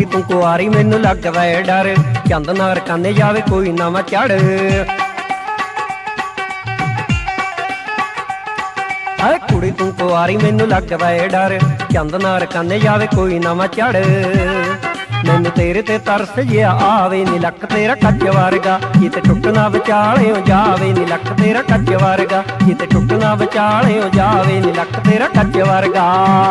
कुड़ी तू कुआरी मैनू लगदा है डर, चंद नार काने जावे कोई नवा चढ़। हाय कुड़ी तू कुआरी मैनू लगदा है डर, चंद नार काने जावे कोई नवा चढ़। मैनू तेरे ते तरस जिहा आवे नी लक तेरा कच वर्गा, किते टुटना विचाले हो जावे नी लक तेरा कच वर्गा, किते टुटना विचाले हो जावे नी लक तेरा कच वर्गा।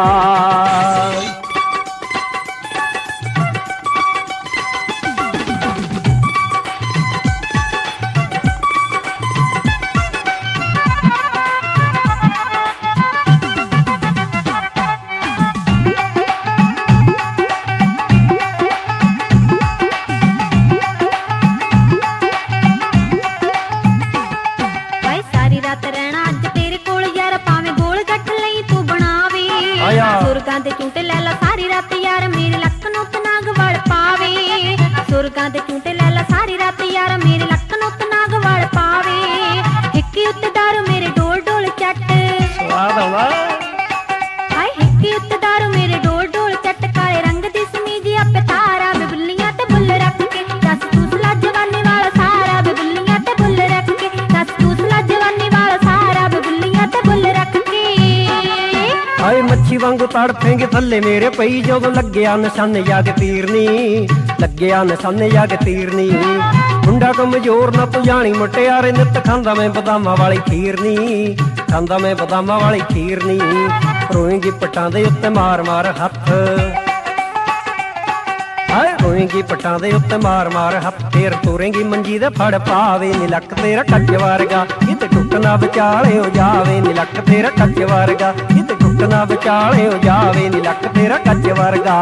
सुरगां दे झूटे लैला सारी रात यार मेरे लक नूं नाग वल पावे, सुरगां दे झूटे लैला सारी रात यार मेरे लक नूं नाग वल पावे। हिक्की उत्ते दारू मेरे डोल डोल चट, स्वाद आवा हाय हिक्की उत्ते दारू मेरे डोल डोल चट। काले रंग दी समीज आपे तारा वे बुल्लियां ते बुल रख के, दस तू सला जवानी वाला सारा वे बुल्लियां ते बुल रख के, दस तू सला जवानी वाला सारा वे बुल्लियां ते बुल रख के। हाय मच्छी वांगू तड़फेंगे थल्ले मेरे पई, जदों लग्गिया निशाने जाके तीरनी, लग्गिया निशाने जाके तीरनी। मुंडा कमजोर ना तू जानी मुटियारे, नित खांदा मैं बदामां वाली खीरनी, खांदा मैं बदामां वाली खीरनी। रोएंगी पटां दे उत्ते मार मार हत्थ, हाय रोएंगी पटां दे उत्ते मार मार हत्थ। फिर तुरेंगी मंजी दे फड़ पावे नी लक तेरा कच वर्गा, किते टुटना विचाले हो जावे नी लक तेरा कच वर्गा, किते टुटना विचाले हो जावे नी लक तेरा कच वर्गा।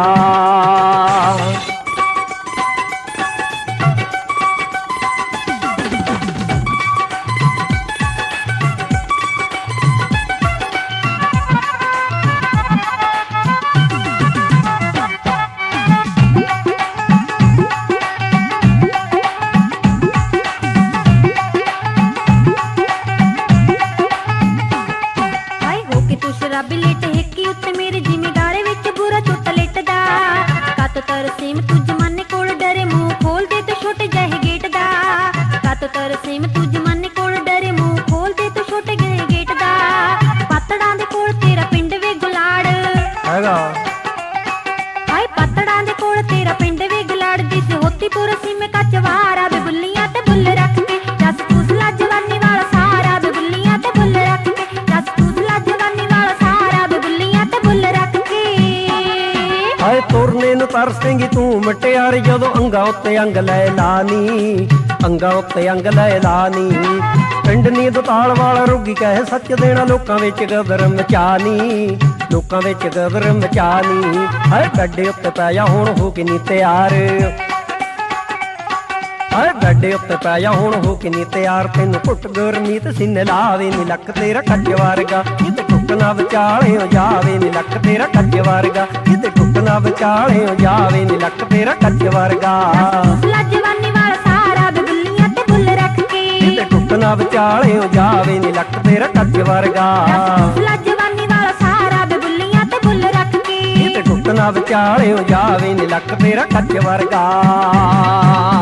शराबी लेट हिक्की उत्ते मेरे जिमीदारे विच बुरा चुट लिटदा, कत तरसेम तू जमाने कोल डरे मुंह खोल दे तू छोटे जहे गेट दा, कत तरसेम तू जमाने कोल डरे मुंह खोल दे तू छोटे जहे गेट दा। पातड़ां दे कोल तेरा पिंड वे गुलाड़ हैगा, हाय पातड़ां दे कोल तेरा पिंड वे गुलाड़। दिस होती पूरा सीमे कच वारा वे बुल्लियां ते बुल रख के, दस तू सला जवानी वाला सारा वे बुल्लियां ते बुल रख के, दस तू सला जवानी वाला सारा वे बुल्लियां ते बुल रख के। हाय तुरने नूं तरसेंगी तू मटियारी, जदों अंगा उत्ते अंग लै लानी, अंगा उत्ते अंग लै लानी। पिंड नी दताल वाला रोगी कहे सच देना, लोकां विच गदर मचानी, लोकां विच गदर मचानी। हाय गड्डे उत्ते पै जा हुण हो के नी तैयार, हाय गड्डे उत्ते पै जा हुण हो के नी तैयार। तैनूं घुट गुरमीत सीने लावे नी लक तेरा कच वर्गा, किते टुटना विचाले हो जावे नी लक तेरा कच वर्गा, किते टुटना विचाले हो जावे नी लक तेरा कच वर्गा। जवानी वाला सारा वे बुल्लियां ते बुल रख के, किते टुटना विचाले हो जावे नी लक तेरा कच वर्गा। जवानी वाला सारा वे बुल्लियां ते बुल रख के, किते टुटना विचाले हो जावे नी लक तेरा कच वर्गा।